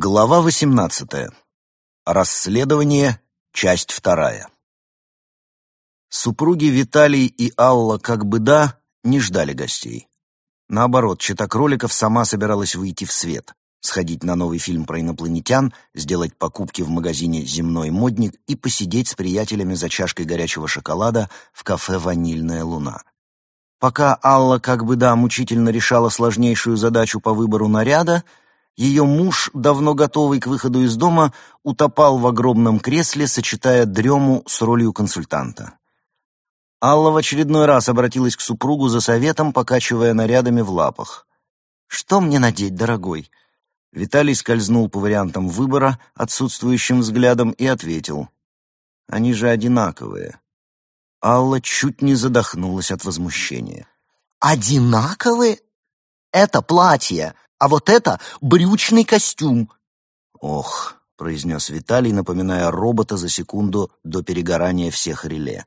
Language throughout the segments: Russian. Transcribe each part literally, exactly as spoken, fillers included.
Глава восемнадцатая. Расследование. Часть вторая. Супруги Виталий и Алла как бы да не ждали гостей. Наоборот, чета кроликов сама собиралась выйти в свет, сходить на новый фильм про инопланетян, сделать покупки в магазине «Земной модник» и посидеть с приятелями за чашкой горячего шоколада в кафе «Ванильная луна». Пока Алла как бы да мучительно решала сложнейшую задачу по выбору наряда, ее муж, давно готовый к выходу из дома, утопал в огромном кресле, сочетая дрему с ролью консультанта. Алла в очередной раз обратилась к супругу за советом, покачивая нарядами в лапах. «Что мне надеть, дорогой?» Виталий скользнул по вариантам выбора отсутствующим взглядом и ответил: «Они же одинаковые». Алла чуть не задохнулась от возмущения. «Одинаковые? Это платье, а вот это брючный костюм». «Ох», — произнес Виталий, напоминая робота за секунду до перегорания всех реле.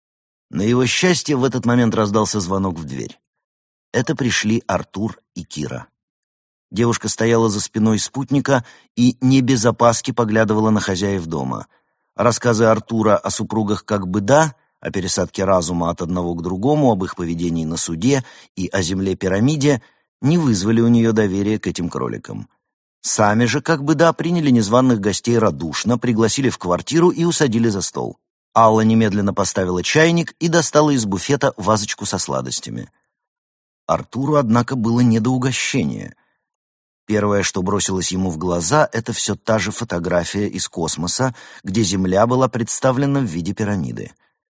На его счастье в этот момент раздался звонок в дверь. Это пришли Артур и Кира. Девушка стояла за спиной спутника и не без опаски поглядывала на хозяев дома. Рассказы Артура о супругах как бы да, о пересадке разума от одного к другому, об их поведении на суде и о земле-пирамиде не вызвали у нее доверия к этим кроликам. Сами же как бы да приняли незваных гостей радушно, пригласили в квартиру и усадили за стол. Алла немедленно поставила чайник и достала из буфета вазочку со сладостями. Артуру, однако, было не до угощения. Первое, что бросилось ему в глаза, это все та же фотография из космоса, где Земля была представлена в виде пирамиды.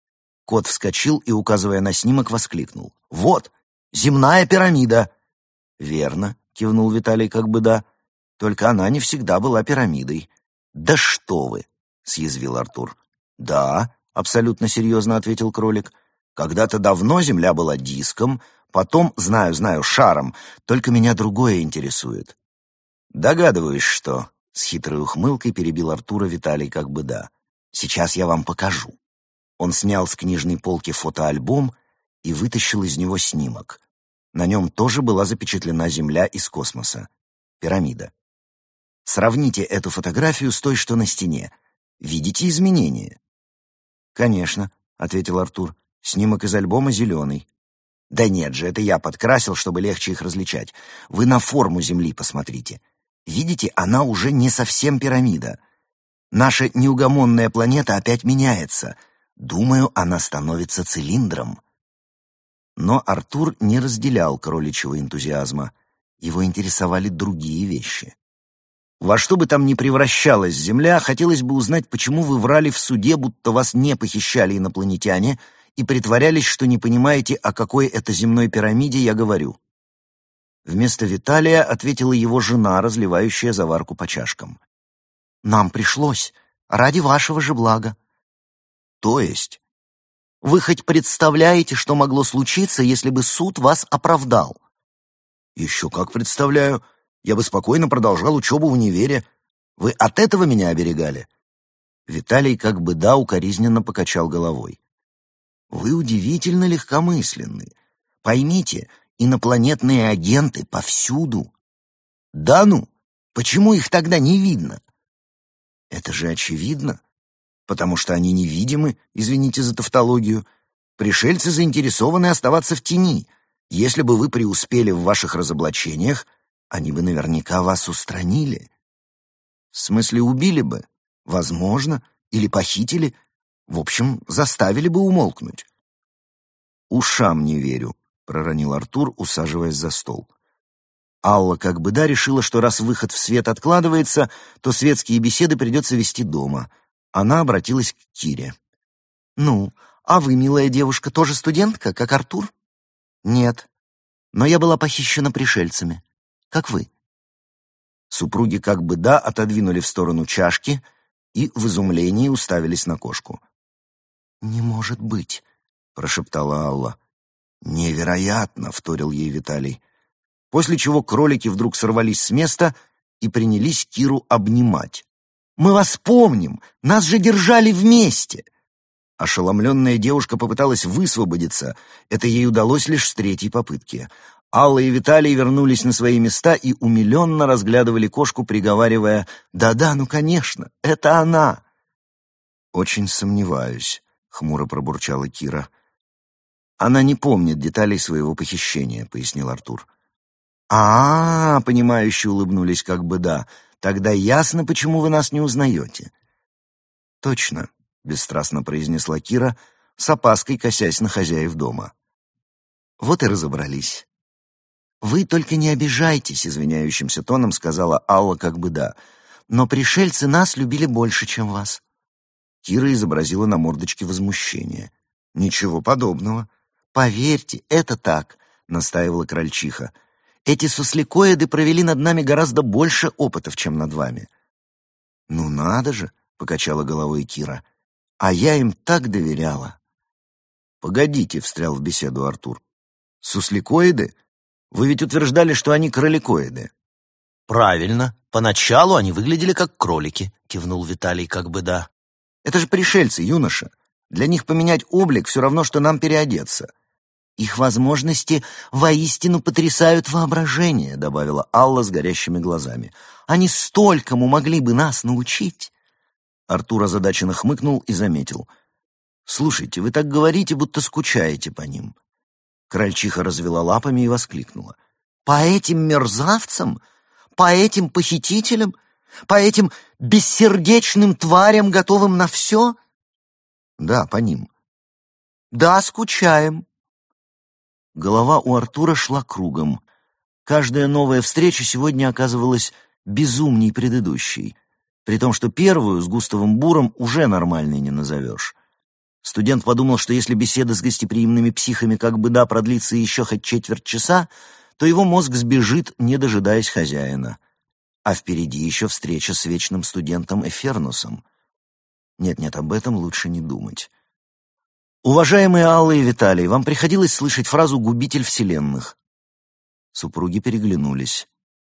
Кот вскочил и, указывая на снимок, воскликнул: «Вот, земная пирамида!» «Верно», — кивнул Виталий как бы да, — «только она не всегда была пирамидой». «Да что вы!» — съязвил Артур. «Да», — абсолютно серьезно ответил кролик, — «когда-то давно Земля была диском, потом, знаю, знаю, шаром, только меня другое интересует». «Догадываюсь, что...» — с хитрой ухмылкой перебил Артура Виталий как бы да. «Сейчас я вам покажу». Он снял с книжной полки фотоальбом и вытащил из него снимок. На нем тоже была запечатлена Земля из космоса. Пирамида. Сравните эту фотографию с той, что на стене. Видите изменения? «Конечно», — ответил Артур. «Снимок из альбома зеленый». «Да нет же, это я подкрасил, чтобы легче их различать. Вы на форму Земли посмотрите. Видите, она уже не совсем пирамида. Наша неугомонная планета опять меняется. Думаю, она становится цилиндром». Но Артур не разделял кроличьего энтузиазма. Его интересовали другие вещи. «Во что бы там ни превращалась Земля, хотелось бы узнать, почему вы врали в суде, будто вас не похищали инопланетяне, и притворялись, что не понимаете, о какой это земной пирамиде я говорю». Вместо Виталия ответила его жена, разливающая заварку по чашкам. «Нам пришлось, ради вашего же блага». «То есть?» «Вы хоть представляете, что могло случиться, если бы суд вас оправдал?» «Еще как представляю. Я бы спокойно продолжал учебу в универе. Вы от этого меня оберегали?» Виталий как бы да укоризненно покачал головой. «Вы удивительно легкомысленны. Поймите, инопланетные агенты повсюду». «Да ну? Почему их тогда не видно?» «Это же очевидно. Потому что они невидимы, извините за тавтологию. Пришельцы заинтересованы оставаться в тени. Если бы вы преуспели в ваших разоблачениях, они бы наверняка вас устранили». «В смысле, убили бы? Возможно. Или похитили. В общем, заставили бы умолкнуть». «Ушам не верю», — проронил Артур, усаживаясь за стол. Алла как бы да решила, что раз выход в свет откладывается, то светские беседы придется вести дома. Она обратилась к Кире. «Ну, а вы, милая девушка, тоже студентка, как Артур?» «Нет, но я была похищена пришельцами. Как вы?» Супруги как бы да отодвинули в сторону чашки и в изумлении уставились на кошку. «Не может быть», — прошептала Алла. «Невероятно», — вторил ей Виталий. После чего кролики вдруг сорвались с места и принялись Киру обнимать. «Мы вас помним! Нас же держали вместе!» Ошеломленная девушка попыталась высвободиться. Это ей удалось лишь с третьей попытки. Алла и Виталий вернулись на свои места и умиленно разглядывали кошку, приговаривая: «Да-да, ну конечно, это она!» «Очень сомневаюсь», — хмуро пробурчала Кира. «Она не помнит деталей своего похищения», — пояснил Артур. «А-а-а», — понимающе улыбнулись как бы да, «тогда ясно, почему вы нас не узнаете». «Точно», — бесстрастно произнесла Кира, с опаской косясь на хозяев дома. «Вот и разобрались». «Вы только не обижайтесь», — извиняющимся тоном сказала Алла как бы да, «но пришельцы нас любили больше, чем вас». Кира изобразила на мордочке возмущение. «Ничего подобного». «Поверьте, это так», — настаивала крольчиха. «Эти сусликоиды провели над нами гораздо больше опытов, чем над вами». «Ну надо же», — покачала головой Кира, — «а я им так доверяла». «Погодите», — встрял в беседу Артур. «Сусликоиды? Вы ведь утверждали, что они кроликоиды». «Правильно. Поначалу они выглядели как кролики», — кивнул Виталий как бы да. «Это же пришельцы, юноша. Для них поменять облик все равно, что нам переодеться». «Их возможности воистину потрясают воображение», — добавила Алла с горящими глазами. «Они столькому могли бы нас научить». Артур озадаченно хмыкнул и заметил: «Слушайте, вы так говорите, будто скучаете по ним». Крольчиха развела лапами и воскликнула: «По этим мерзавцам? По этим похитителям? По этим бессердечным тварям, готовым на все?» «Да, по ним». «Да, скучаем». Голова у Артура шла кругом. Каждая новая встреча сегодня оказывалась безумней предыдущей, при том, что первую с Густавом Буром уже нормальной не назовешь. Студент подумал, что если беседа с гостеприимными психами как бы да продлится еще хоть четверть часа, то его мозг сбежит, не дожидаясь хозяина. А впереди еще встреча с вечным студентом Эфернусом. Нет-нет, об этом лучше не думать. «Уважаемые Алла и Виталий, вам приходилось слышать фразу «губитель вселенных»?» Супруги переглянулись.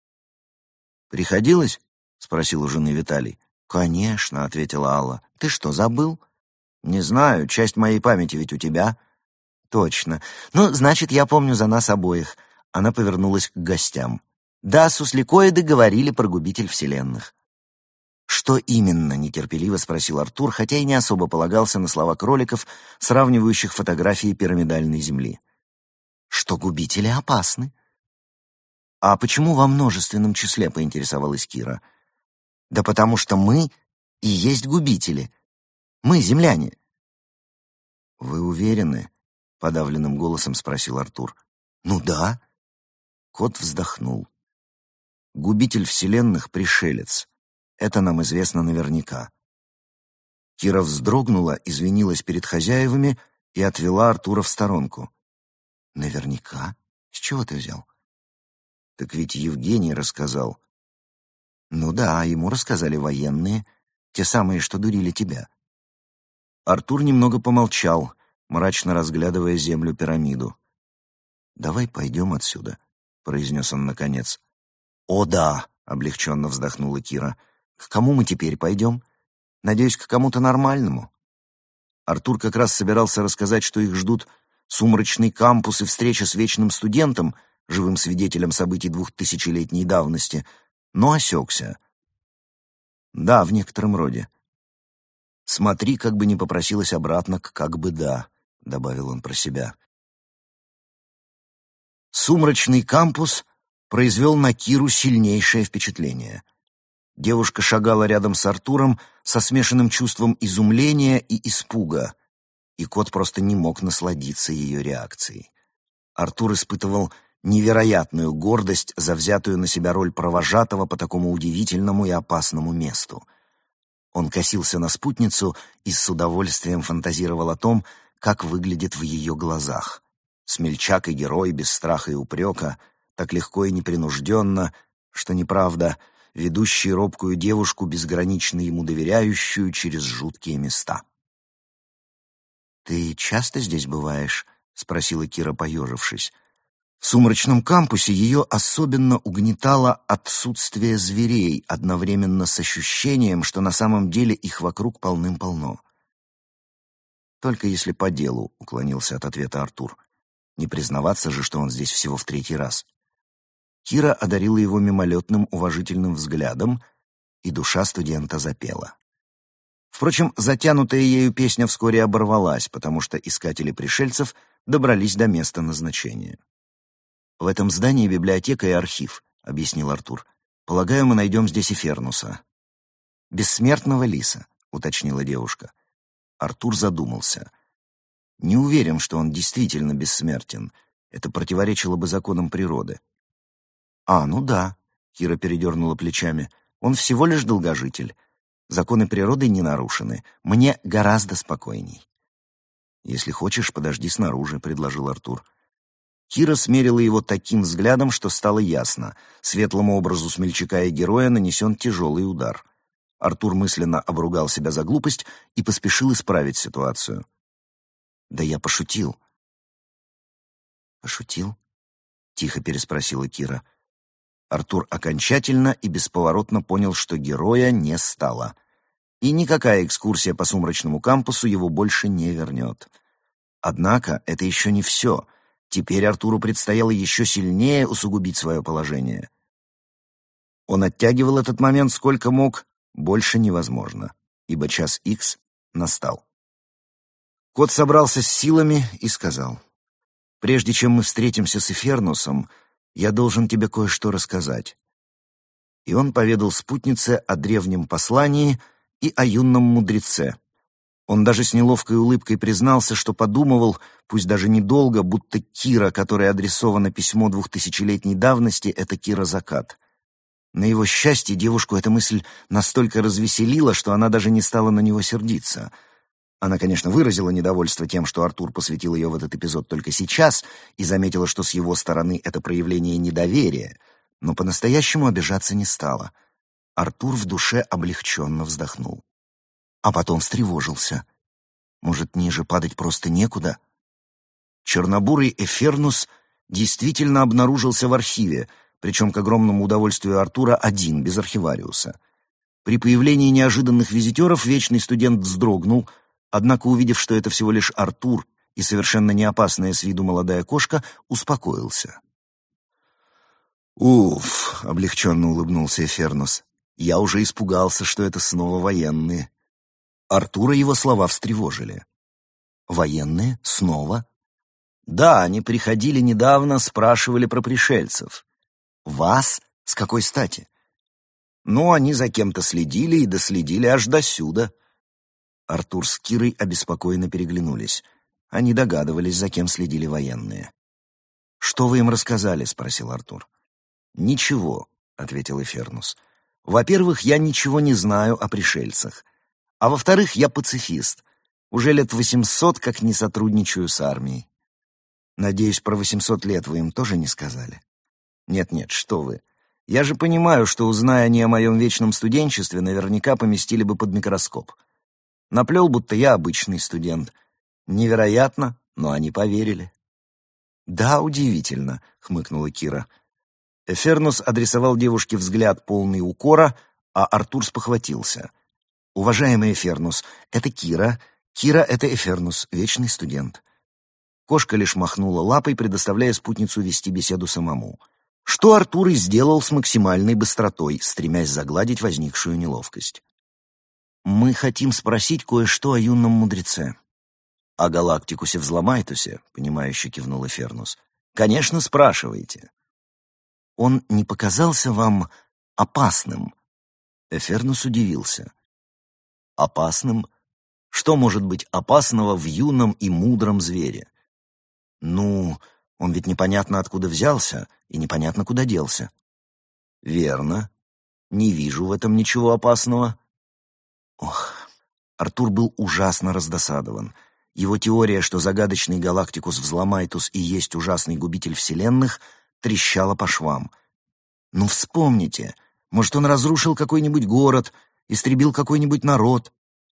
«Приходилось?» — спросил у жены Виталий. «Конечно», — ответила Алла. «Ты что, забыл?» «Не знаю, часть моей памяти ведь у тебя». «Точно. Ну, значит, я помню за нас обоих». Она повернулась к гостям. «Да, сусликоиды говорили про губитель вселенных». «Что именно?» — нетерпеливо спросил Артур, хотя и не особо полагался на слова кроликов, сравнивающих фотографии пирамидальной земли. «Что губители опасны». «А почему во множественном числе?» — поинтересовалась Кира. «Да потому что мы и есть губители. Мы земляне». «Вы уверены?» — подавленным голосом спросил Артур. «Ну да». Кот вздохнул. «Губитель вселенных — пришелец. Это нам известно наверняка». Кира вздрогнула, извинилась перед хозяевами и отвела Артура в сторонку. «Наверняка? С чего ты взял?» «Так ведь Евгений рассказал». «Ну да, ему рассказали военные, те самые, что дурили тебя». Артур немного помолчал, мрачно разглядывая землю-пирамиду. «Давай пойдем отсюда», — произнес он наконец. «О да», — облегченно вздохнула Кира. «К кому мы теперь пойдем? Надеюсь, к кому-то нормальному». Артур как раз собирался рассказать, что их ждут сумрачный кампус и встреча с вечным студентом, живым свидетелем событий двухтысячелетней давности, но осекся. «Да, в некотором роде». «Смотри, как бы не попросилась обратно к «как бы да», — добавил он про себя. Сумрачный кампус произвел на Киру сильнейшее впечатление. Девушка шагала рядом с Артуром со смешанным чувством изумления и испуга, и кот просто не мог насладиться ее реакцией. Артур испытывал невероятную гордость за взятую на себя роль провожатого по такому удивительному и опасному месту. Он косился на спутницу и с удовольствием фантазировал о том, как выглядит в ее глазах. Смельчак и герой без страха и упрека, так легко и непринужденно, что неправда, ведущий робкую девушку, безгранично ему доверяющую, через жуткие места. «Ты часто здесь бываешь?» — спросила Кира, поежившись. В сумрачном кампусе ее особенно угнетало отсутствие зверей, одновременно с ощущением, что на самом деле их вокруг полным-полно. «Только если по делу», — уклонился от ответа Артур. Не признаваться же, что он здесь всего в третий раз. Кира одарила его мимолетным уважительным взглядом, и душа студента запела. Впрочем, затянутая ею песня вскоре оборвалась, потому что искатели пришельцев добрались до места назначения. «В этом здании библиотека и архив», — объяснил Артур. «Полагаю, мы найдем здесь и Фернуса». «Бессмертного лиса», — уточнила девушка. Артур задумался. «Не уверен, что он действительно бессмертен. Это противоречило бы законам природы». «А, ну да», — Кира передернула плечами. «Он всего лишь долгожитель. Законы природы не нарушены. Мне гораздо спокойней». «Если хочешь, подожди снаружи», — предложил Артур. Кира смерила его таким взглядом, что стало ясно. Светлому образу смельчака и героя нанесен тяжелый удар. Артур мысленно обругал себя за глупость и поспешил исправить ситуацию. «Да я пошутил». «Пошутил?» — тихо переспросила Кира. Артур окончательно и бесповоротно понял, что героя не стало. И никакая экскурсия по сумрачному кампусу его больше не вернет. Однако это еще не все. Теперь Артуру предстояло еще сильнее усугубить свое положение. Он оттягивал этот момент сколько мог, больше невозможно, ибо час икс настал. Кот собрался с силами и сказал: «Прежде чем мы встретимся с Эфернусом, я должен тебе кое-что рассказать». И он поведал спутнице о древнем послании и о юном мудреце. Он даже с неловкой улыбкой признался, что подумывал, пусть даже недолго, будто Кира, которой адресовано письмо двухтысячелетней давности, это Кира Закат. На его счастье девушку эта мысль настолько развеселила, что она даже не стала на него сердиться. Она, конечно, выразила недовольство тем, что Артур посвятил ее в этот эпизод только сейчас, и заметила, что с его стороны это проявление недоверия, но по-настоящему обижаться не стала. Артур в душе облегченно вздохнул. А потом встревожился. Может, ниже падать просто некуда? Чернобурый Эфернус действительно обнаружился в архиве, причем к огромному удовольствию Артура один, без архивариуса. При появлении неожиданных визитеров вечный студент вздрогнул, однако, увидев, что это всего лишь Артур и совершенно не опасная с виду молодая кошка, успокоился. «Уф!» — облегченно улыбнулся Эфернус. «Я уже испугался, что это снова военные». Артура его слова встревожили. «Военные? Снова?» «Да, они приходили недавно, спрашивали про пришельцев». «Вас? С какой стати?» «Ну, они за кем-то следили и доследили аж досюда». Артур с Кирой обеспокоенно переглянулись. Они догадывались, за кем следили военные. «Что вы им рассказали?» — спросил Артур. «Ничего», — ответил Эфернус. «Во-первых, я ничего не знаю о пришельцах. А во-вторых, я пацифист. Уже лет восемьсот как не сотрудничаю с армией». «Надеюсь, про восемьсот лет вы им тоже не сказали?» «Нет-нет, что вы. Я же понимаю, что, узная они о моем вечном студенчестве, наверняка поместили бы под микроскоп. Наплел, будто я обычный студент. Невероятно, но они поверили». «Да, удивительно», — хмыкнула Кира. Эфернус адресовал девушке взгляд, полный укора, а Артур спохватился. «Уважаемый Эфернус, это Кира. Кира — это Эфернус, вечный студент». Кошка лишь махнула лапой, предоставляя спутницу вести беседу самому. Что Артур и сделал с максимальной быстротой, стремясь загладить возникшую неловкость. «Мы хотим спросить кое-что о юном мудреце». «О Галактикусе Взломайтусе», — понимающе кивнул Эфернус. «Конечно, спрашивайте». «Он не показался вам опасным?» Эфернус удивился. «Опасным? Что может быть опасного в юном и мудром звере?» «Ну, он ведь непонятно откуда взялся и непонятно куда делся». «Верно. Не вижу в этом ничего опасного». Ох, Артур был ужасно раздосадован. Его теория, что загадочный Галактикус Взломайтус и есть ужасный губитель вселенных, трещала по швам. «Ну, вспомните, может, он разрушил какой-нибудь город, истребил какой-нибудь народ?»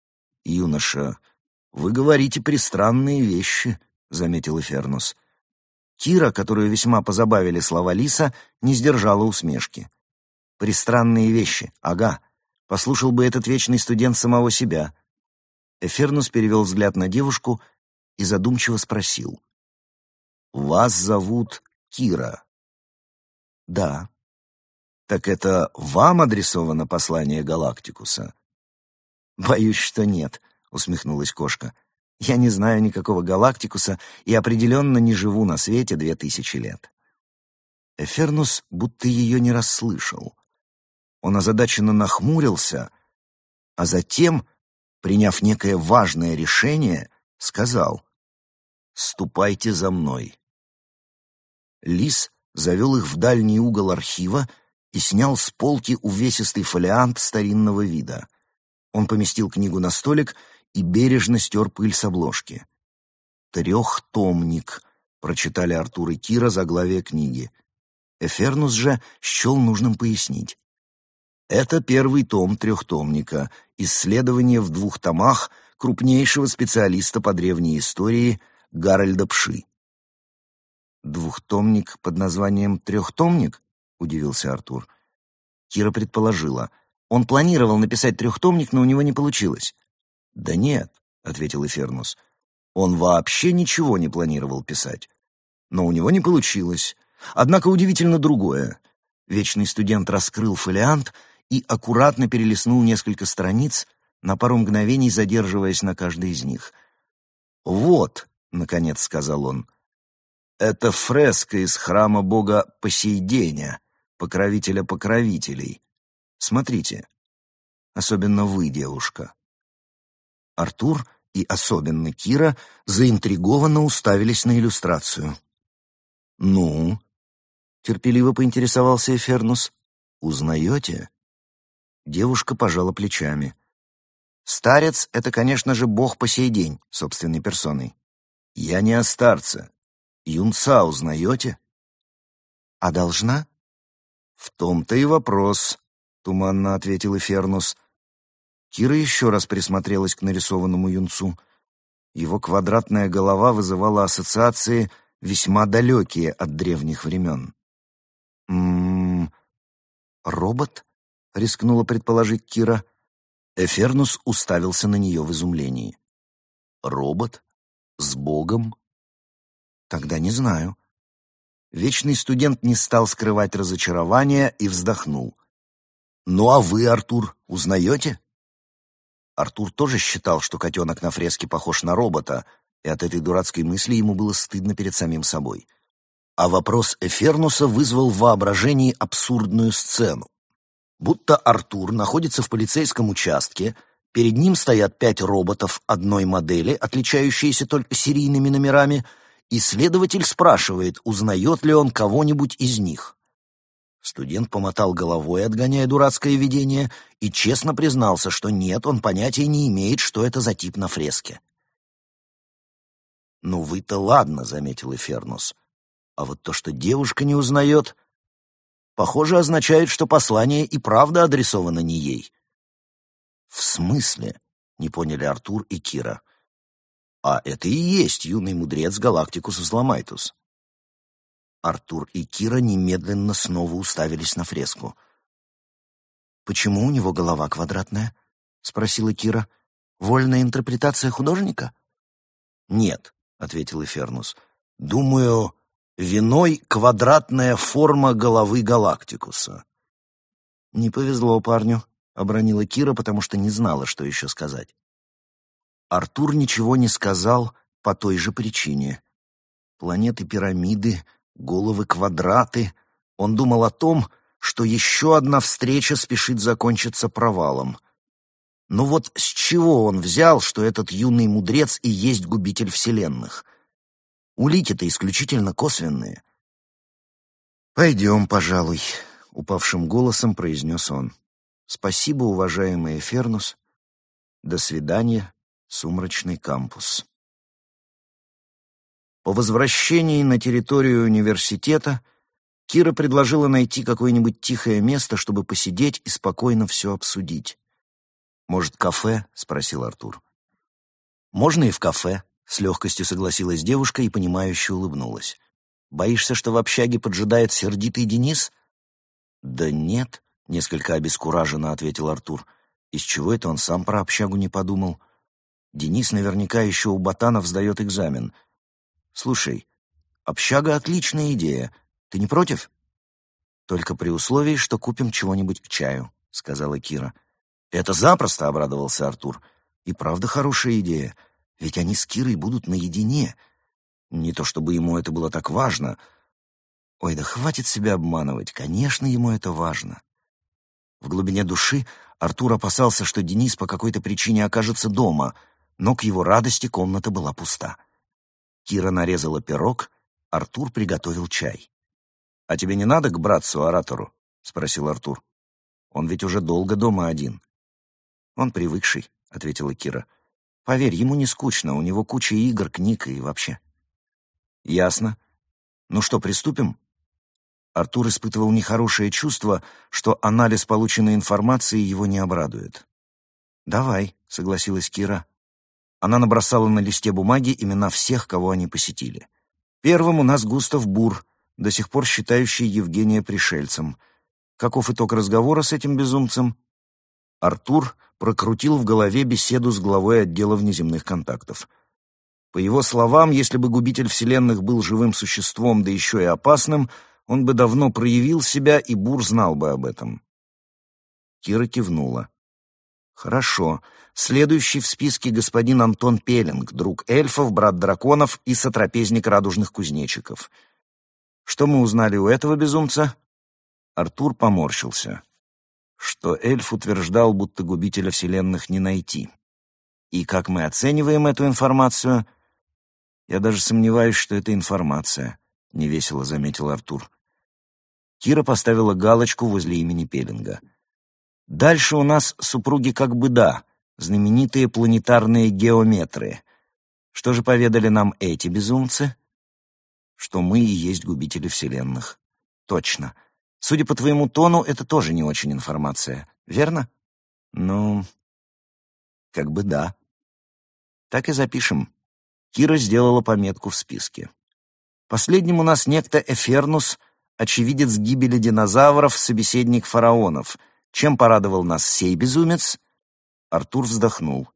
«Юноша, вы говорите пристранные вещи», — заметил Эфернус. Кира, которую весьма позабавили слова Лиса, не сдержала усмешки. «Пристранные вещи, ага. Послушал бы этот вечный студент самого себя». Эфернус перевел взгляд на девушку и задумчиво спросил: Вас зовут Кира. Да. Так это вам адресовано послание Галактикуса? Боюсь, что нет, усмехнулась кошка. Я не знаю никакого Галактикуса и определенно не живу на свете две тысячи лет. Эфернус будто ее не расслышал. Он озадаченно нахмурился, а затем, приняв некое важное решение, сказал: «Ступайте за мной». Лис завел их в дальний угол архива и снял с полки увесистый фолиант старинного вида. Он поместил книгу на столик и бережно стер пыль с обложки. «Трехтомник», — прочитали Артур и Кира заглавие книги. Эфернус же счел нужным пояснить. Это первый том трехтомника, исследование в двух томах крупнейшего специалиста по древней истории Гарольда Пши. «Двухтомник под названием «Трехтомник»?» — удивился Артур. Кира предположила. Он планировал написать трехтомник, но у него не получилось. «Да нет», — ответил Эфернус. «Он вообще ничего не планировал писать. Но у него не получилось. Однако удивительно другое». Вечный студент раскрыл фолиант и аккуратно перелистнул несколько страниц, на пару мгновений задерживаясь на каждой из них. «Вот», — наконец сказал он, — «это фреска из храма бога Посейденя, покровителя покровителей. Смотрите, особенно вы, девушка». Артур и особенно Кира заинтригованно уставились на иллюстрацию. «Ну?» — терпеливо поинтересовался Эфернус. «Узнаете?» Девушка пожала плечами. «Старец — это, конечно же, бог Посейдень, собственной персоной». «Я не о старце. Юнца узнаете?» «А должна?» «В том-то и вопрос», — туманно ответил Эфернус. Кира еще раз присмотрелась к нарисованному юнцу. Его квадратная голова вызывала ассоциации, весьма далекие от древних времен. «М-м-м, робот?» — рискнула предположить Кира. Эфернус уставился на нее в изумлении. «Робот? С Богом?» «Тогда не знаю». Вечный студент не стал скрывать разочарования и вздохнул. «Ну а вы, Артур, узнаете?» Артур тоже считал, что котенок на фреске похож на робота, и от этой дурацкой мысли ему было стыдно перед самим собой. А вопрос Эфернуса вызвал в воображении абсурдную сцену. Будто Артур находится в полицейском участке, перед ним стоят пять роботов одной модели, отличающиеся только серийными номерами, и следователь спрашивает, узнает ли он кого-нибудь из них. Студент помотал головой, отгоняя дурацкое видение, и честно признался, что нет, он понятия не имеет, что это за тип на фреске. «Ну вы-то ладно», — заметил Эфернус. «А вот то, что девушка не узнает, похоже, означает, что послание и правда адресовано не ей». «В смысле?» — не поняли Артур и Кира. «А это и есть юный мудрец Галактикус Взломайтус». Артур и Кира немедленно снова уставились на фреску. «Почему у него голова квадратная?» — спросила Кира. «Вольная интерпретация художника?» «Нет», — ответил Эфернус. «Думаю, виной квадратная форма головы Галактикуса». «Не повезло парню», — обронила Кира, потому что не знала, что еще сказать. Артур ничего не сказал по той же причине. Планеты-пирамиды, головы-квадраты. Он думал о том, что еще одна встреча спешит закончиться провалом. Но вот с чего он взял, что этот юный мудрец и есть губитель вселенных? Улики-то исключительно косвенные. «Пойдем, пожалуй», — упавшим голосом произнес он. «Спасибо, уважаемый Эфернус. До свидания, сумрачный кампус». По возвращении на территорию университета Кира предложила найти какое-нибудь тихое место, чтобы посидеть и спокойно все обсудить. «Может, кафе?» — спросил Артур. «Можно и в кафе», — с легкостью согласилась девушка и понимающе улыбнулась. «Боишься, что в общаге поджидает сердитый Денис?» «Да нет», — несколько обескураженно ответил Артур. «Из чего это он сам про общагу не подумал? Денис наверняка еще у ботанов сдает экзамен. Слушай, Общага — отличная идея. Ты не против? Только при условии, что купим чего-нибудь к чаю, — сказала Кира. Это запросто, — обрадовался Артур. И правда хорошая идея, ведь они с Кирой будут наедине. Не то чтобы ему это было так важно. Ой, да хватит себя обманывать, конечно, ему это важно. В глубине души Артур опасался, что Денис по какой-то причине окажется дома, но к его радости комната была пуста. Кира нарезала пирог, Артур приготовил чай. «А тебе не надо к братцу-оратору?» — спросил Артур. «Он ведь уже долго дома один». «Он привыкший», — ответила Кира. «Поверь, ему не скучно, у него куча игр, книг и вообще». «Ясно. Ну что, приступим?» Артур испытывал нехорошее чувство, что анализ полученной информации его не обрадует. «Давай», — согласилась Кира. Она набросала на листе бумаги имена всех, кого они посетили. Первым у нас Густав Бур, до сих пор считающий Евгения пришельцем. Каков итог разговора с этим безумцем? Артур прокрутил в голове беседу с главой отдела внеземных контактов. По его словам, если бы губитель вселенных был живым существом, да еще и опасным, он бы давно проявил себя, и Бур знал бы об этом. Кира кивнула. «Хорошо. Следующий в списке господин Антон Пеллинг, друг эльфов, брат драконов и сотрапезник радужных кузнечиков. Что мы узнали у этого безумца?» Артур поморщился. Что эльф утверждал, будто губителя вселенных не найти. И как мы оцениваем эту информацию? Я даже сомневаюсь, что это информация, — невесело заметил Артур. Кира поставила галочку возле имени Пеллинга. Дальше у нас супруги как бы да, знаменитые планетарные геометры. Что же поведали нам эти безумцы? Что мы и есть губители вселенных. Точно. Судя по твоему тону, это тоже не очень информация, верно? Ну, как бы да. Так и запишем. Кира сделала пометку в списке. Последним у нас некто Эфернус, очевидец гибели динозавров, собеседник фараонов. Чем порадовал нас сей безумец? Артур вздохнул.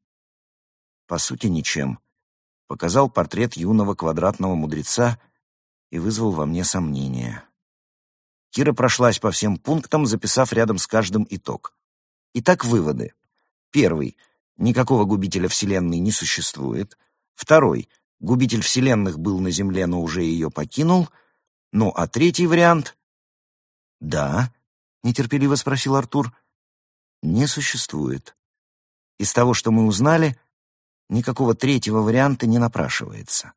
По сути, ничем. Показал портрет юного квадратного мудреца и вызвал во мне сомнения. Кира прошлась по всем пунктам, записав рядом с каждым итог. Итак, выводы. Первый. Никакого губителя вселенной не существует. Второй. Губитель вселенных был на Земле, но уже ее покинул. Ну, а третий вариант... «Да», — нетерпеливо спросил Артур, — «не существует. Из того, что мы узнали, никакого третьего варианта не напрашивается».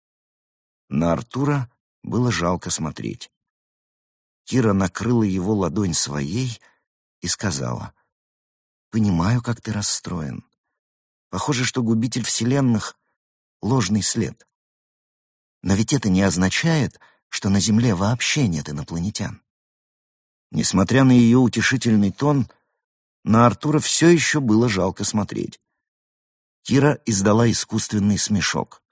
На Артура было жалко смотреть. Кира накрыла его ладонь своей и сказала: «Понимаю, как ты расстроен. Похоже, что губитель вселенных — ложный след. Но ведь это не означает, что на Земле вообще нет инопланетян». Несмотря на ее утешительный тон, на Артура все еще было жалко смотреть. Кира издала искусственный смешок.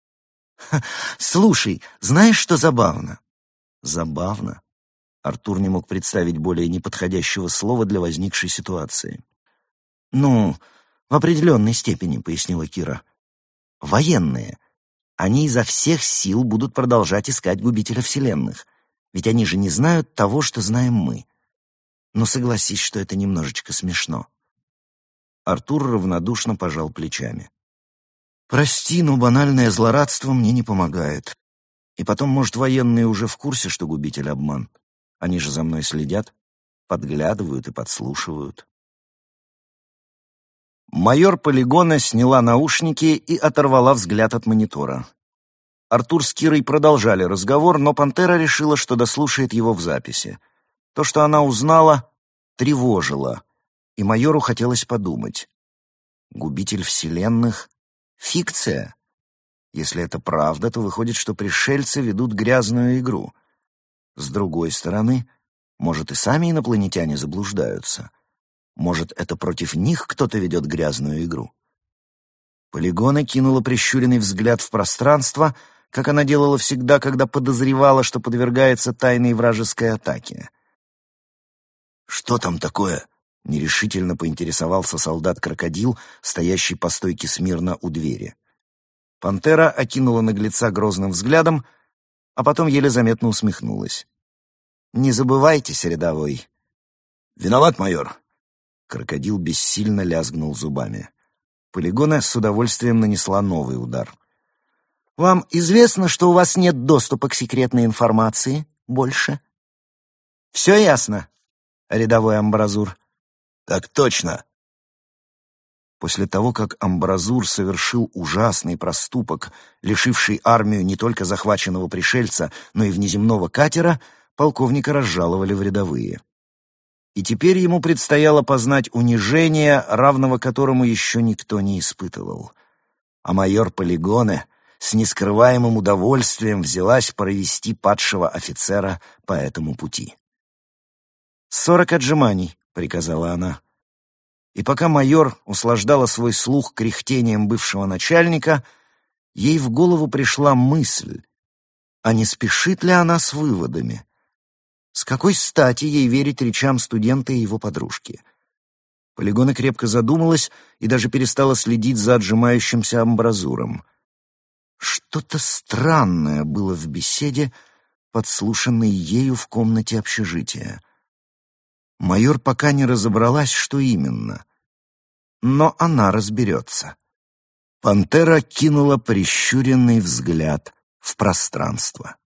«Слушай, знаешь, что забавно?» «Забавно?» Артур не мог представить более неподходящего слова для возникшей ситуации. «Ну, в определенной степени», — пояснила Кира. «Военные. Они изо всех сил будут продолжать искать губителя вселенных, ведь они же не знают того, что знаем мы. Но согласись, что это немножечко смешно». Артур равнодушно пожал плечами. «Прости, но банальное злорадство мне не помогает. И потом, может, военные уже в курсе, что губитель обман. Они же за мной следят, подглядывают и подслушивают». Майор полигона сняла наушники и оторвала взгляд от монитора. Артур с Кирой продолжали разговор, но Пантера решила, что дослушает его в записи. То, что она узнала, тревожило, и майору хотелось подумать. Губитель вселенных — фикция. Если это правда, то выходит, что пришельцы ведут грязную игру. С другой стороны, может, и сами инопланетяне заблуждаются. Может, это против них кто-то ведет грязную игру? Полигона кинула прищуренный взгляд в пространство, как она делала всегда, когда подозревала, что подвергается тайной вражеской атаке. «Что там такое?» — нерешительно поинтересовался солдат-крокодил, стоящий по стойке смирно у двери. Пантера окинула наглеца грозным взглядом, а потом еле заметно усмехнулась. «Не забывайтесь, рядовой». «Виноват, майор». Крокодил бессильно лязгнул зубами. Полигона с удовольствием нанесла новый удар. «Вам известно, что у вас нет доступа к секретной информации больше?» «Все ясно, рядовой амбразур?» «Так точно». После того, как амбразур совершил ужасный проступок, лишивший армию не только захваченного пришельца, но и внеземного катера, полковника разжаловали в рядовые. И теперь ему предстояло познать унижение, равного которому еще никто не испытывал. А майор Полигоне с нескрываемым удовольствием взялась провести падшего офицера по этому пути. «Сорок отжиманий», — приказала она. И пока майор услаждала свой слух кряхтением бывшего начальника, ей в голову пришла мысль, а не спешит ли она с выводами? С какой стати ей верить речам студента и его подружки? Полигона крепко задумалась и даже перестала следить за отжимающимся амбразуром. Что-то странное было в беседе, подслушанной ею в комнате общежития. Майор пока не разобралась, что именно. Но она разберется. Пантера кинула прищуренный взгляд в пространство.